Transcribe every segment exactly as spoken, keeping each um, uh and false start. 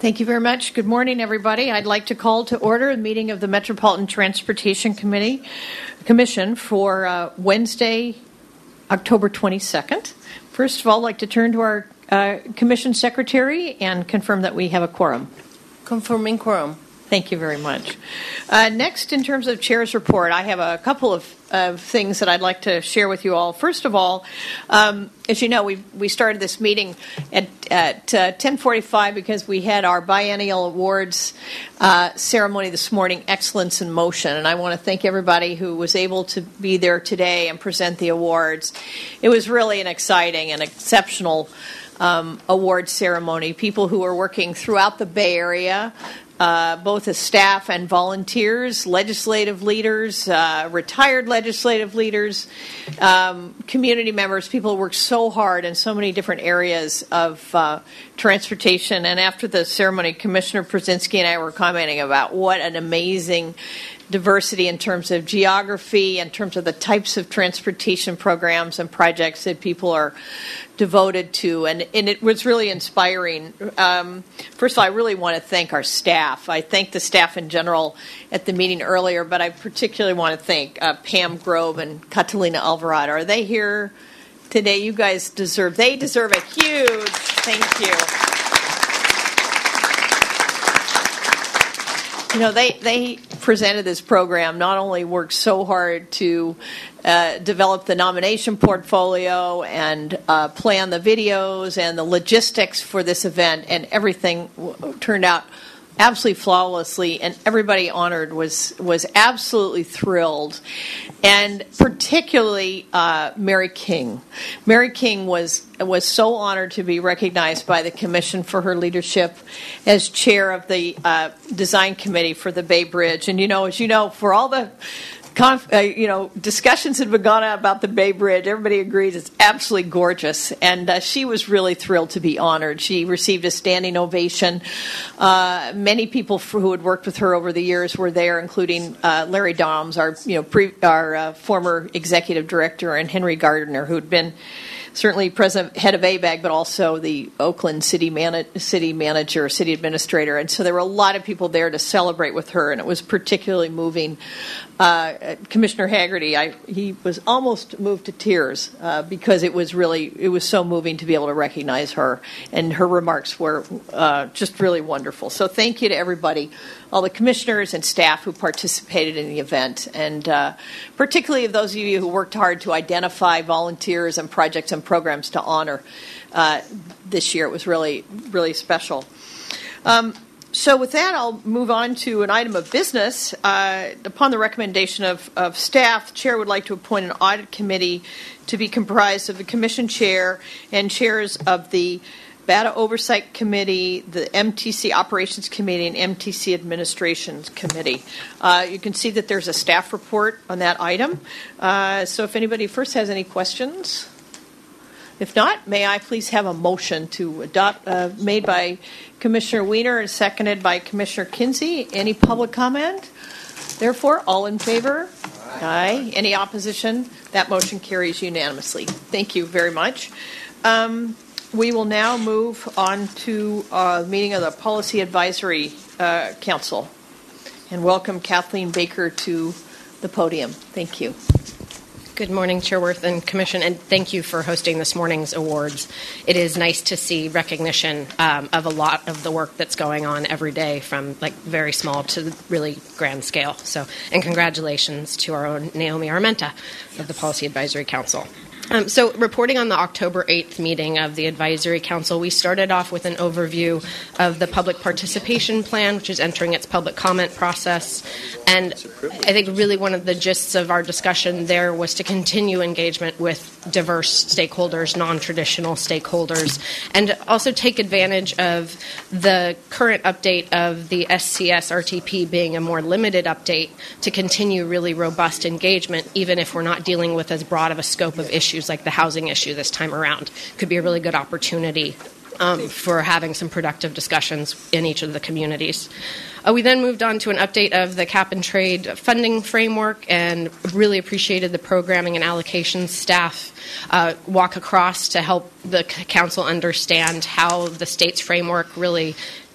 Thank you very much. Good morning, everybody. I'd like to call to order the meeting of the Metropolitan Transportation Committee Commission for uh, Wednesday, October twenty-second. First of all, I'd like to turn to our uh, Commission Secretary and confirm that we have a quorum. Confirming quorum. Thank you very much. Uh, next, in terms of Chair's report, I have a couple of, of things that I'd like to share with you all. First of all, um, as you know, we we started this meeting at at uh, ten forty-five because we had our biennial awards uh, ceremony this morning, Excellence in Motion, and I want to thank everybody who was able to be there today and present the awards. It was really an exciting and exceptional um, award ceremony. People who are working throughout the Bay Area, Uh, both as staff and volunteers, legislative leaders, uh, retired legislative leaders, um, community members, people who work so hard in so many different areas of uh, transportation. And after the ceremony, Commissioner Brzezinski and I were commenting about what an amazing diversity in terms of geography, in terms of the types of transportation programs and projects that people are devoted to, and, and it was really inspiring. Um, first of all, I really want to thank our staff. I thank the staff in general at the meeting earlier, but I particularly want to thank uh, Pam Grove and Catalina Alvarado. Are they here today? You guys deserve, they deserve a huge thank you. You know, they, they presented this program, not only worked so hard to uh, develop the nomination portfolio and uh, plan the videos and the logistics for this event, and everything w- turned out absolutely flawlessly, and everybody honored was was absolutely thrilled, and particularly uh, Mary King. Mary King was was so honored to be recognized by the Commission for her leadership as chair of the uh, design committee for the Bay Bridge. And you know, as you know, for all the Conf, uh, you know, discussions had begun about the Bay Bridge. Everybody agrees it's absolutely gorgeous, and uh, she was really thrilled to be honored. She received a standing ovation. Uh, many people who had worked with her over the years were there, including uh, Larry Doms, our you know pre, our uh, former executive director, and Henry Gardner, who had been certainly president, head of A B A G, but also the Oakland city, man- city manager, city administrator. And so there were a lot of people there to celebrate with her, and it was particularly moving. Uh, Commissioner Haggerty, I, he was almost moved to tears uh, because it was really, it was so moving to be able to recognize her, and her remarks were uh, just really wonderful. So thank you to everybody, all the commissioners and staff who participated in the event, and uh, particularly of those of you who worked hard to identify volunteers and projects and programs to honor uh, this year. It was really, really special. Um, So with that, I'll move on to an item of business. Uh, upon the recommendation of, of staff, the chair would like to appoint an audit committee to be comprised of the commission chair and chairs of the B A T A Oversight Committee, the M T C Operations Committee, and M T C Administration Committee. Uh, you can see that there's a staff report on that item. Uh, so if anybody first has any questions. If not, may I please have a motion to adopt, uh, made by Commissioner Wiener and seconded by Commissioner Kinsey. Any public comment? Therefore, all in favor? Aye. Aye. Any opposition? That motion carries unanimously. Thank you very much. Um, we will now move on to uh, the meeting of the Policy Advisory uh, Council, and welcome Kathleen Baker to the podium. Thank you. Good morning, Chairworth and Commission, and thank you for hosting this morning's awards. It is nice to see recognition um, of a lot of the work that's going on every day, from like very small to really grand scale. So, and congratulations to our own Naomi Armenta of the Policy Advisory Council. Um, so reporting on the October eighth meeting of the Advisory Council, we started off with an overview of the public participation plan, which is entering its public comment process. And I think really one of the gists of our discussion there was to continue engagement with diverse stakeholders, non-traditional stakeholders, and also take advantage of the current update of the S C S R T P being a more limited update to continue really robust engagement, even if we're not dealing with as broad of a scope of issues like the housing issue this time around. Could be a really good opportunity um, for having some productive discussions in each of the communities. Uh, we then moved on to an update of the cap and trade funding framework, and really appreciated the programming and allocations staff uh, walk across to help the council understand how the state's framework really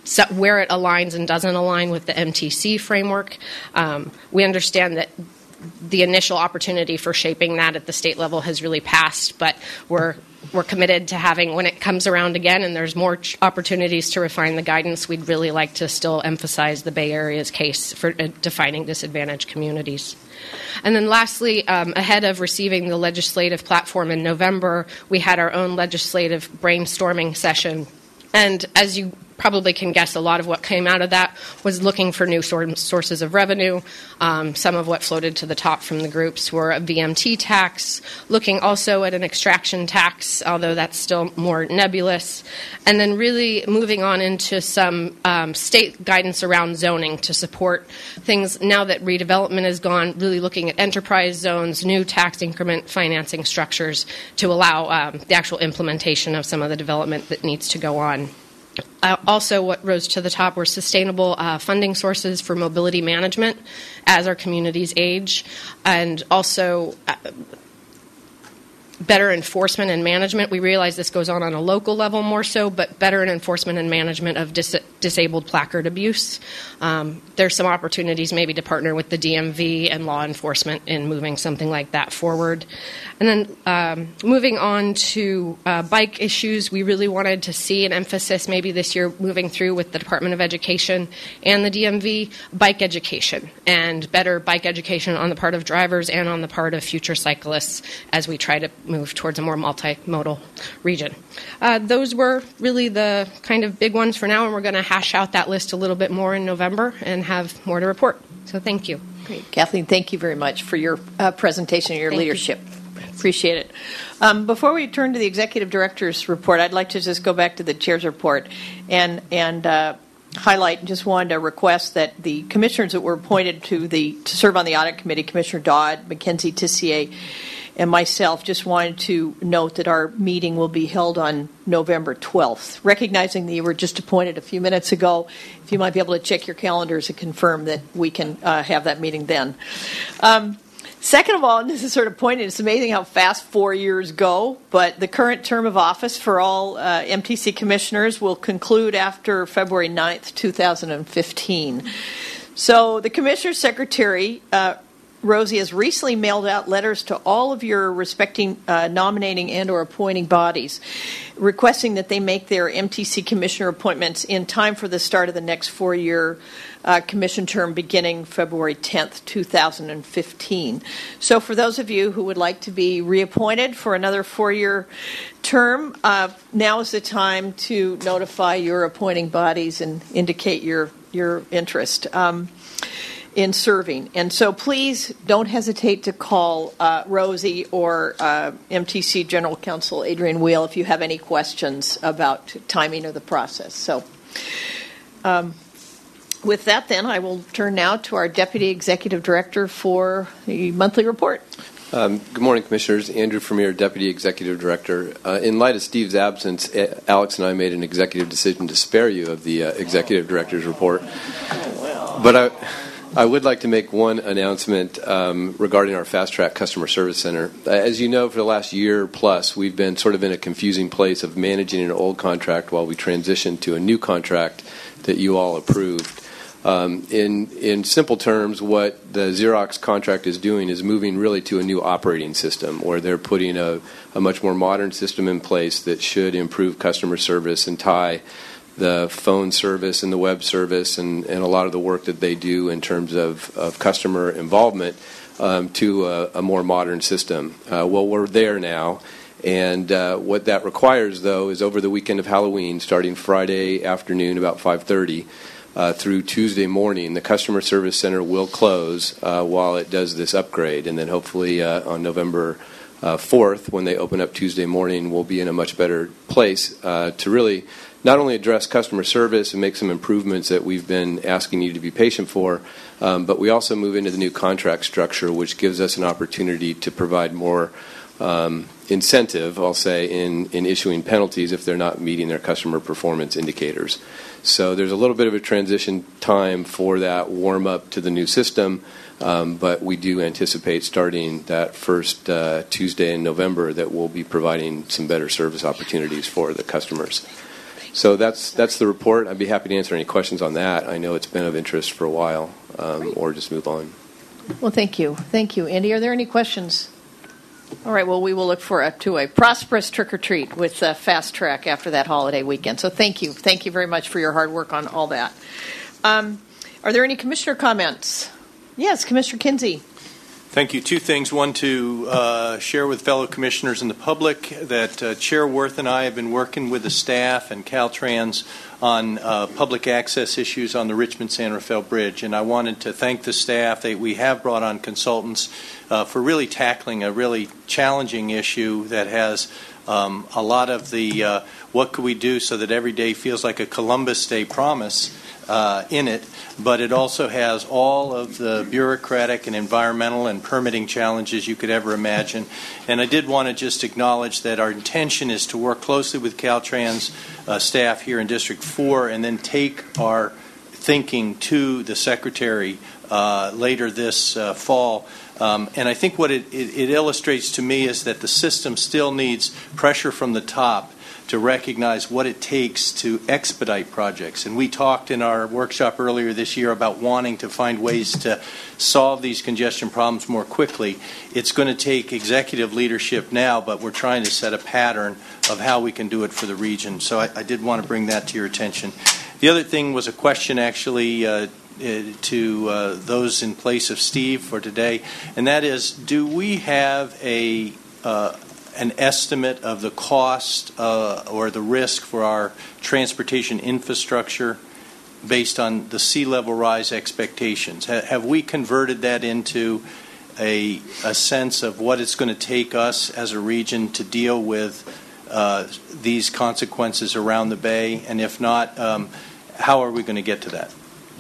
so where it aligns and doesn't align with the M T C framework. Um, we understand that the initial opportunity for shaping that at the state level has really passed, but we're we're committed to having, when it comes around again and there's more ch- opportunities to refine the guidance, we'd really like to still emphasize the Bay Area's case for uh, defining disadvantaged communities. And then lastly, um, ahead of receiving the legislative platform in November, we had our own legislative brainstorming session. And as you probably can guess, a lot of what came out of that was looking for new sor- sources of revenue. Um, some of what floated to the top from the groups were a V M T tax, looking also at an extraction tax, although that's still more nebulous, and then really moving on into some um, state guidance around zoning to support things now that redevelopment is gone, really looking at enterprise zones, new tax increment financing structures to allow um, the actual implementation of some of the development that needs to go on. Uh, also, what rose to the top were sustainable uh, funding sources for mobility management as our communities age, and also uh, better enforcement and management. We realize this goes on on a local level more so, but better enforcement and management of dis- disabled placard abuse. Um, there's some opportunities maybe to partner with the D M V and law enforcement in moving something like that forward. And then um, moving on to uh, bike issues, we really wanted to see an emphasis maybe this year moving through with the Department of Education and the D M V, bike education and better bike education on the part of drivers and on the part of future cyclists as we try to move towards a more multimodal region. Uh, those were really the kind of big ones for now, and we're going to hash out that list a little bit more in November and have more to report. So thank you. Great. Kathleen, thank you very much for your uh, presentation and your Thank leadership. You. Appreciate it. Um, before we turn to the Executive Director's report, I'd like to just go back to the Chair's report and, and uh, highlight, just wanted to request that the commissioners that were appointed to, the, to serve on the Audit Committee, Commissioner Dodd, Mackenzie Tissier, and myself, just wanted to note that our meeting will be held on November twelfth. Recognizing that you were just appointed a few minutes ago, if you might be able to check your calendars and confirm that we can uh, have that meeting then. Um, second of all, and this is sort of pointed, it's amazing how fast four years go, but the current term of office for all uh, M T C commissioners will conclude after February ninth, two thousand fifteen. So the Commissioner's Secretary, uh, Rosie, has recently mailed out letters to all of your respecting uh, nominating and or appointing bodies requesting that they make their M T C commissioner appointments in time for the start of the next four-year uh, commission term beginning February tenth, two thousand fifteen. So for those of you who would like to be reappointed for another four-year term, uh, now is the time to notify your appointing bodies and indicate your, your interest. Um, in serving. And so please don't hesitate to call uh, Rosie or uh, M T C General Counsel Adrian Wheel if you have any questions about timing of the process. So um, with that, then, I will turn now to our Deputy Executive Director for the monthly report. Um, good morning, Commissioners. Andrew Vermeer, Deputy Executive Director. Uh, in light of Steve's absence, Alex and I made an executive decision to spare you of the uh, Executive Director's report. Oh, well. But I... I would like to make one announcement um, regarding our Fast Track Customer Service Center. Uh, as you know, for the last year plus, we've been sort of in a confusing place of managing an old contract while we transition to a new contract that you all approved. Um, in, in simple terms, what the Xerox contract is doing is moving really to a new operating system where they're putting a, a much more modern system in place that should improve customer service and tie the phone service and the web service and, and a lot of the work that they do in terms of, of customer involvement um, to a, a more modern system. Uh, well, we're there now, and uh, what that requires, though, is over the weekend of Halloween, starting Friday afternoon about five thirty uh, through Tuesday morning, the Customer Service Center will close uh, while it does this upgrade, and then hopefully uh, on November uh, fourth, when they open up Tuesday morning, we'll be in a much better place uh, to really not only address customer service and make some improvements that we've been asking you to be patient for, um, but we also move into the new contract structure, which gives us an opportunity to provide more um, incentive, I'll say, in, in issuing penalties if they're not meeting their customer performance indicators. So there's a little bit of a transition time for that warm-up to the new system, um, but we do anticipate starting that first uh, Tuesday in November that we'll be providing some better service opportunities for the customers. So that's that's the report. I'd be happy to answer any questions on that. I know it's been of interest for a while, um, or just move on. Well, thank you. Thank you. Andy, are there any questions? All right, well, we will look for a, to a prosperous trick-or-treat with uh, Fast Track after that holiday weekend. So thank you. Thank you very much for your hard work on all that. Um, are there any commissioner comments? Yes, Commissioner Kinsey. Thank you. Two things. One, to uh, share with fellow commissioners and the public that uh, Chair Worth and I have been working with the staff and Caltrans on uh, public access issues on the Richmond-San Rafael Bridge. And I wanted to thank the staff. They, we have brought on consultants uh, for really tackling a really challenging issue that has um, a lot of the uh, what could we do so that every day feels like a Columbus Day promise Uh, in it, but it also has all of the bureaucratic and environmental and permitting challenges you could ever imagine. And I did want to just acknowledge that our intention is to work closely with Caltrans uh, staff here in District four and then take our thinking to the Secretary uh, later this uh, fall. Um, and I think what it, it, it illustrates to me is that the system still needs pressure from the top to recognize what it takes to expedite projects. And we talked in our workshop earlier this year about wanting to find ways to solve these congestion problems more quickly. It's going to take executive leadership now, but we're trying to set a pattern of how we can do it for the region. So I, I did want to bring that to your attention. The other thing was a question actually uh, to uh, those in place of Steve for today, and that is, do we have a uh, an estimate of the cost uh, or the risk for our transportation infrastructure based on the sea level rise expectations? Ha- have we converted that into a, a sense of what it's going to take us as a region to deal with uh, these consequences around the Bay? And if not, um, how are we going to get to that?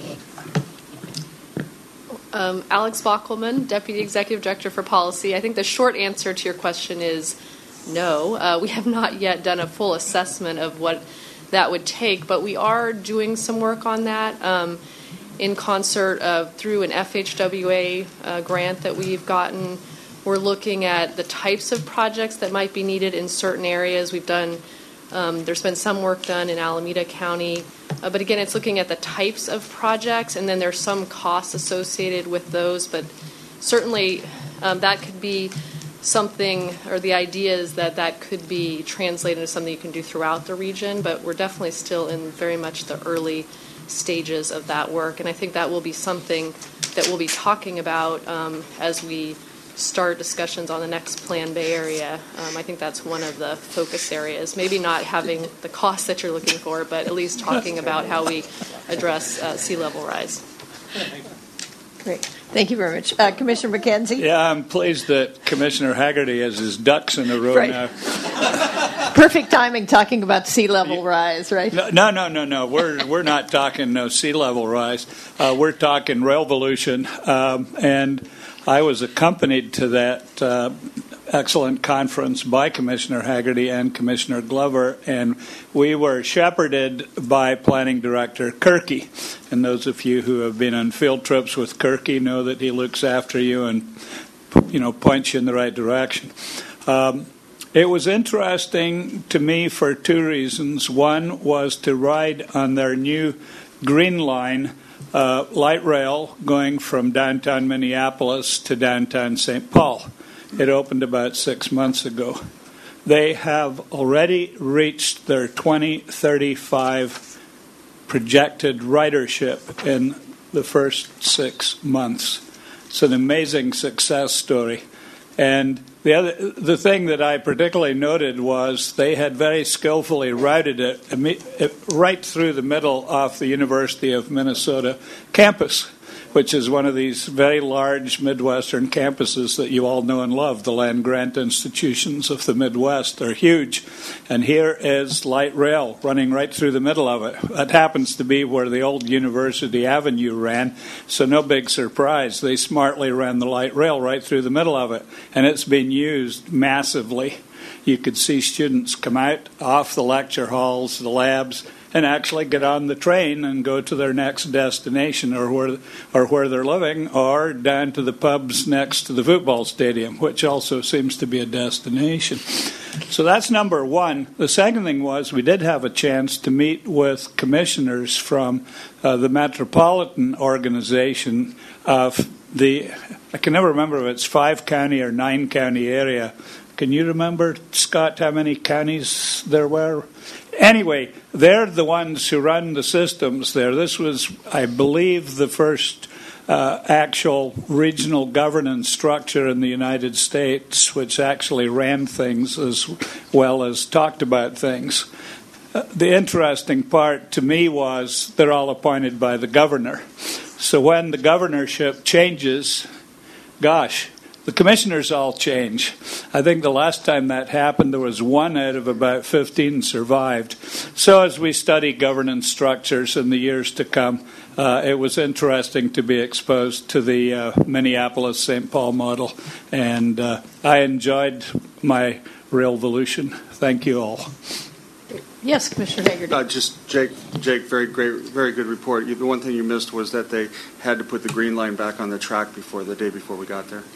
Um, Alex Bockelman, Deputy Executive Director for Policy. I think the short answer to your question is no. Uh, we have not yet done a full assessment of what that would take, but we are doing some work on that um, in concert uh, through an F H W A uh, grant that we've gotten. We're looking at the types of projects that might be needed in certain areas. We've done, um, there's been some work done in Alameda County. Uh, but again, it's looking at the types of projects, and then there's some costs associated with those. But certainly um, that could be something, or the idea is that that could be translated into something you can do throughout the region. But we're definitely still in very much the early stages of that work. And I think that will be something that we'll be talking about um, as we start discussions on the next Plan Bay Area. Um, I think that's one of the focus areas. Maybe not having the cost that you're looking for, but at least talking about how we address uh, sea level rise. Great. Thank you very much. Uh, Commissioner McKenzie? Yeah, I'm pleased that Commissioner Haggerty has his ducks in a row right. now. Perfect timing talking about sea level rise, right? No, no, no, no. We're we're not talking no sea level rise. Uh, we're talking Railvolution, um, and I was accompanied to that uh, excellent conference by Commissioner Haggerty and Commissioner Glover, and we were shepherded by Planning Director Kirky. And those of you who have been on field trips with Kirky know that he looks after you and, you know, points you in the right direction. Um, it was interesting to me for two reasons. One was to ride on their new Green Line Uh, light rail going from downtown Minneapolis to downtown Saint Paul. It opened about six months ago. They have already reached their twenty thirty-five projected ridership in the first six months. It's an amazing success story. And the other, the thing that I particularly noted was they had very skillfully routed it, it right through the middle of the University of Minnesota campus, which is one of these very large Midwestern campuses that you all know and love. The land-grant institutions of the Midwest are huge. And here is light rail running right through the middle of it. That happens to be where the old University Avenue ran, so no big surprise. They smartly ran the light rail right through the middle of it, and it's been used massively. you could see students come out off the lecture halls, the labs, and actually get on the train and go to their next destination, or where or where they're living, or down to the pubs next to the football stadium, which also seems to be a destination. So that's number one. The second thing was we did have a chance to meet with commissioners from uh, the metropolitan organization of the, I can never remember if it's five county or nine county area. Can you remember, Scott, how many counties there were? Anyway, they're the ones who run the systems there. This was, I believe, the first uh, actual regional governance structure in the United States which actually ran things as well as talked about things. Uh, the interesting part to me was they're all appointed by the governor. So when the governorship changes, gosh, the commissioners all change. I think the last time that happened, there was one out of about fifteen survived. So as we study governance structures in the years to come, uh, it was interesting to be exposed to the uh, Minneapolis-Saint Paul model. And uh, I enjoyed my revolution. Thank you all. Yes, Commissioner Hagerty. Uh, just Jake, Jake, very great, very good report. You, the one thing you missed was that they had to put the green line back on the track before the day before we got there.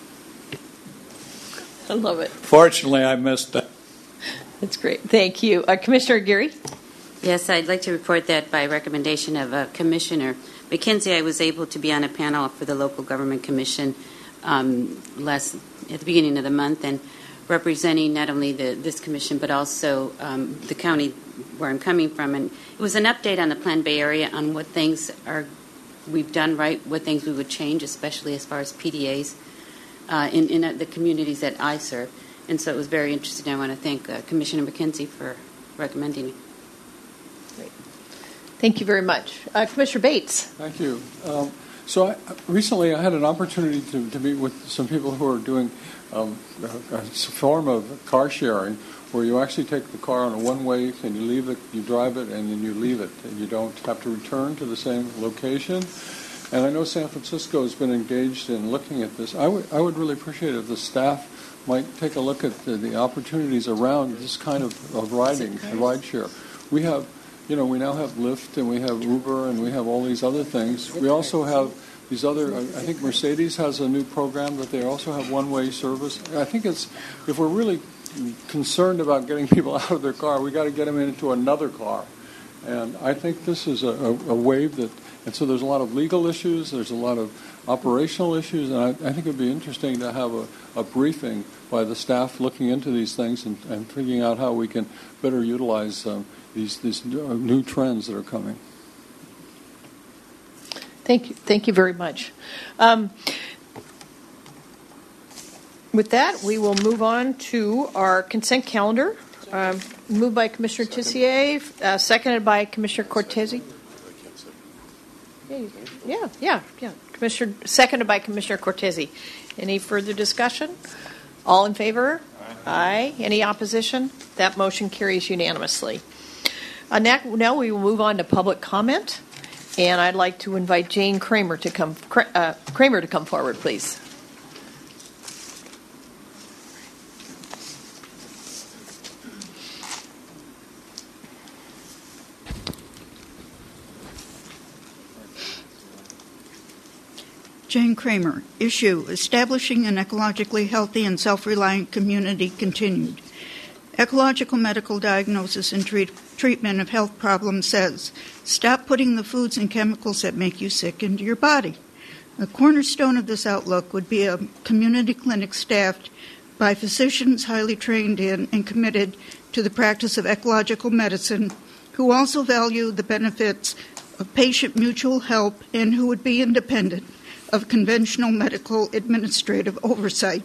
I love it. Fortunately, I missed that. That's great. Thank you. Uh, Commissioner Geary? Yes, I'd like to report that by recommendation of uh, Commissioner McKenzie, I was able to be on a panel for the Local Government Commission um, last at the beginning of the month, and representing not only the, this commission but also um, the county where I'm coming from. And it was an update on the Plan Bay area on what things are we've done right, what things we would change, especially as far as P D As. Uh, in, in uh, the communities that I serve. And so it was very interesting. I want to thank uh, Commissioner McKenzie for recommending it. Great. Thank you very much. Uh, Commissioner Bates. Thank you. Um, so I, recently I had an opportunity to, to meet with some people who are doing um, a, a form of car sharing where you actually take the car on a one-way and you leave it, you drive it, and then you leave it, and you don't have to return to the same location. And I know San Francisco has been engaged in looking at this. I would I would really appreciate if the staff might take a look at the, the opportunities around this kind of, of riding, ride share. We have, you know, we now have Lyft and we have Uber and we have all these other things. We also have these other, I think Mercedes has a new program that they also have one-way service. I think it's, if we're really concerned about getting people out of their car, we got to get them into another car. And I think this is a, a, a wave that, and so there's a lot of legal issues, there's a lot of operational issues, and I, I think it would be interesting to have a, a briefing by the staff looking into these things and, and figuring out how we can better utilize um, these, these new, new trends that are coming. Thank you. Thank you very much. Um, with that, we will move on to our consent calendar. Um, moved by Commissioner Tissier, uh, seconded by Commissioner Cortese. Yeah, yeah, yeah. Commissioner, seconded by Commissioner Cortese. Any further discussion? All in favor? Aye. Aye. Any opposition? That motion carries unanimously. Uh, now, now we will move on to public comment, and I'd like to invite Jane Kramer to come. Uh, Kramer to come forward, please. Jane Kramer. Issue: Establishing an ecologically healthy and self-reliant community continued. Ecological medical diagnosis and treat, treatment of health problems says, stop putting the foods and chemicals that make you sick into your body. A cornerstone of this outlook would be a community clinic staffed by physicians highly trained in and committed to the practice of ecological medicine, who also value the benefits of patient mutual help and who would be independent of conventional medical administrative oversight.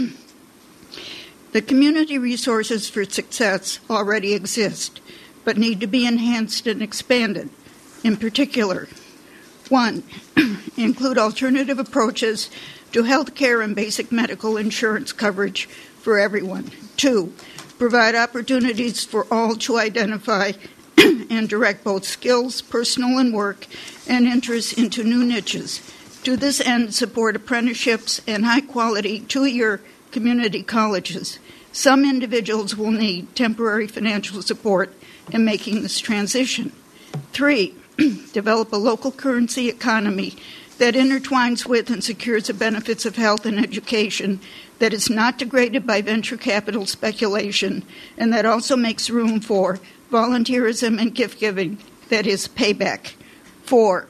The community resources for success already exist, but need to be enhanced and expanded. In particular, one, include alternative approaches to health care and basic medical insurance coverage for everyone. Two, provide opportunities for all to identify and direct both skills, personal and work, and interests into new niches. To this end, support apprenticeships and high-quality two-year community colleges. Some individuals will need temporary financial support in making this transition. Three, develop a local currency economy that intertwines with and secures the benefits of health and education, that is not degraded by venture capital speculation, and that also makes room for volunteerism and gift giving, that is payback. Four,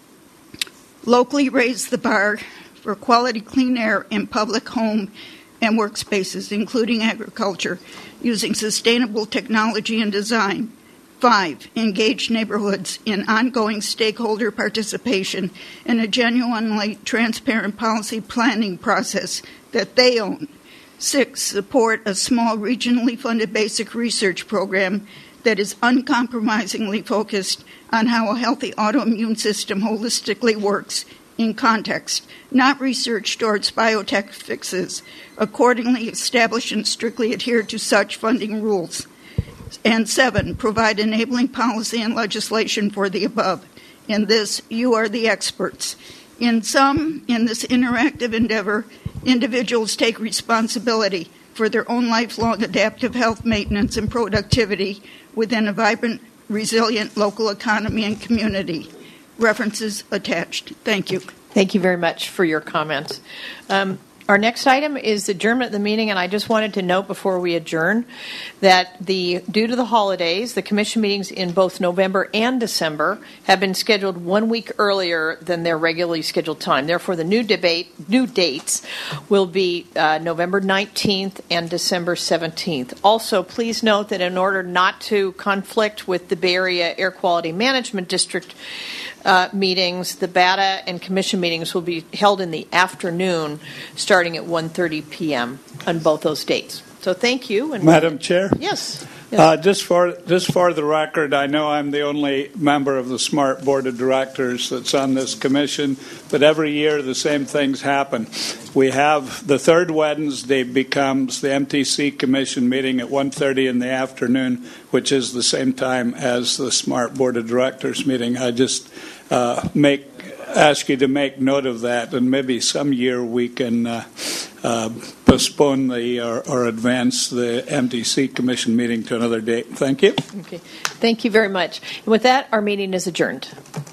locally raise the bar for quality clean air in public home and workspaces, including agriculture, using sustainable technology and design. Five, engage neighborhoods in ongoing stakeholder participation in a genuinely transparent policy planning process that they own. Six, support a small regionally funded basic research program that is uncompromisingly focused on how a healthy autoimmune system holistically works in context, not research towards biotech fixes. Accordingly, establish and strictly adhere to such funding rules. And seven, provide enabling policy and legislation for the above. In this, you are the experts. In sum, in this interactive endeavor, individuals take responsibility for their own lifelong adaptive health maintenance and productivity within a vibrant, resilient local economy and community. References attached. Thank you. Thank you very much for your comments. Um, Our next item is adjournment of the meeting, and I just wanted to note before we adjourn that the due to the holidays, the commission meetings in both November and December have been scheduled one week earlier than their regularly scheduled time. Therefore, the new debate, new dates will be uh, November nineteenth and December seventeenth. Also, please note that in order not to conflict with the Bay Area Air Quality Management District Uh, meetings, the B A D A and commission meetings will be held in the afternoon starting at one thirty p.m. on both those dates. So thank you. And Madam Chair? Yes. yes. Uh, just for just for the record, I know I'm the only member of the SMART Board of Directors that's on this commission, but every year the same things happen. We have the third Wednesday becomes the M T C Commission meeting at one thirty in the afternoon, which is the same time as the SMART Board of Directors meeting. I just uh, make ask you to make note of that, and maybe some year we can uh, uh, postpone the or, or advance the M T C Commission meeting to another date. Thank you. Okay. Thank you very much. And with that, our meeting is adjourned.